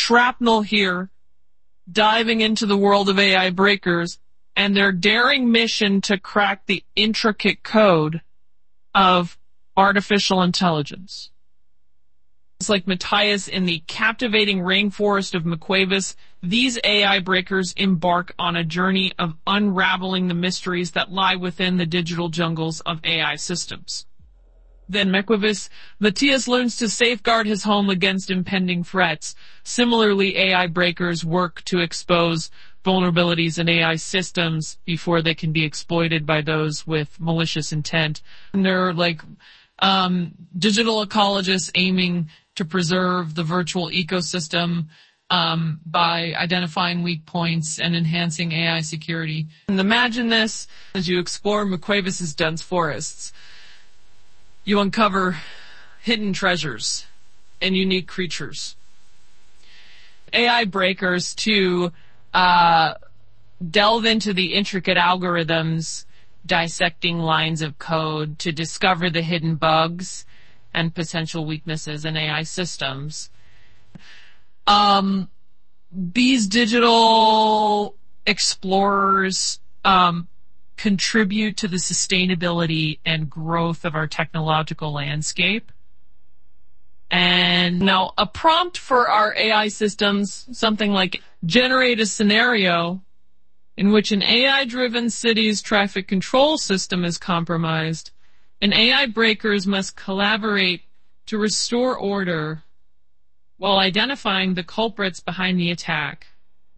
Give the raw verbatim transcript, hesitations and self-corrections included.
Shrapnel here, diving into the world of A I breakers and their daring mission to crack the intricate code of artificial intelligence. It's like Matthias in the captivating rainforest of McQuavis, these A I breakers embark on a journey of unraveling the mysteries that lie within the digital jungles of A I systems. Then McQuavis, Matthias learns to safeguard his home against impending threats. Similarly, A I breakers work to expose vulnerabilities in A I systems before they can be exploited by those with malicious intent. And they're like um, digital ecologists aiming to preserve the virtual ecosystem um, by identifying weak points and enhancing A I security. And imagine this as you explore McQuavis's dense forests. You uncover hidden treasures and unique creatures. A I breakers to uh, delve into the intricate algorithms, dissecting lines of code to discover the hidden bugs and potential weaknesses in A I systems. Um, these digital explorers um, contribute to the sustainability and growth of our technological landscape. And now a prompt for our A I systems, something like generate a scenario in which an A I-driven city's traffic control system is compromised, and A I breakers must collaborate to restore order while identifying the culprits behind the attack.